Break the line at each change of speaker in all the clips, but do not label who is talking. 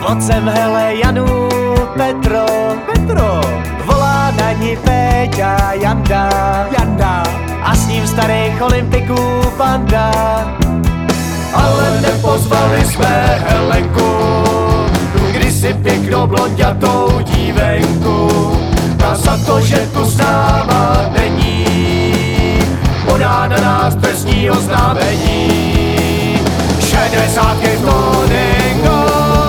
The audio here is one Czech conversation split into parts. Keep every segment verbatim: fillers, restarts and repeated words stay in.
Mocem hele Janu, Petro,
Petro,
volá na ní Péťa Janda,
Janda,
a s ním starých olympiků banda.
ale nepozvali jsme Helenku, kdysi pěknou blonďatou dívenku. A za to, že tu s náma není, podá na nás trestní oznámení. Šedesátky v tuningu,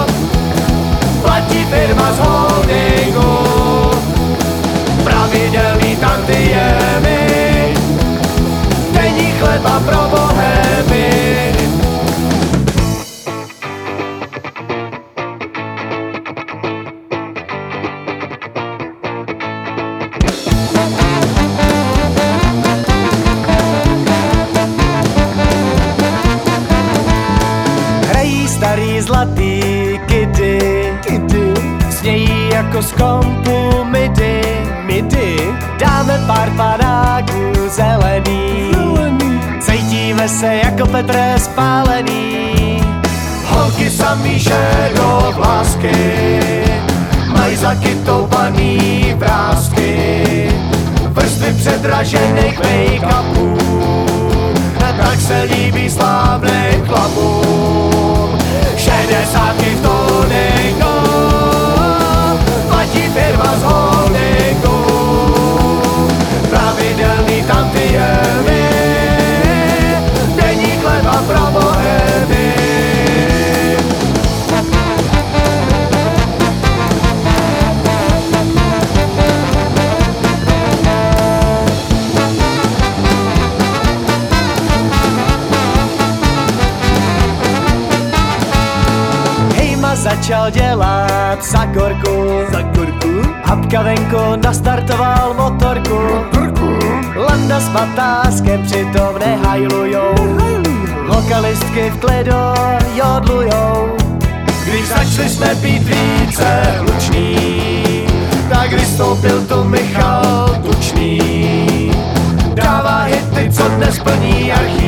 platí firma z holdingu, pravidelný tantiemy, denní chleba pro bohemy.
Starý zlatý kidy,
Kidy,
znějí jako z kompu midi,
midi,
dáme pár panáků zelený,
zelený,
cítíme se jako Petr spálený.
holky samý šedou vlásky, mají zakytovaný vrásky, vrstvy předražených make-upů, tak se líbí slávným chlapům. Šedesátky v tuningu, platí firma z holdingu, pravidelný tantiemy, denní chleba pro bohemy.
Začal dělat za korku,
Za kurku,
Hapka venku nastartoval motorku,
kurku,
Landa s Matáskem přitom nehajlujou, vokalistky v klidu jodlujou.
když začali jsme být více hluční, tak vystoupil tu Michal Tučný. Dává hity, co dnes plní archiv.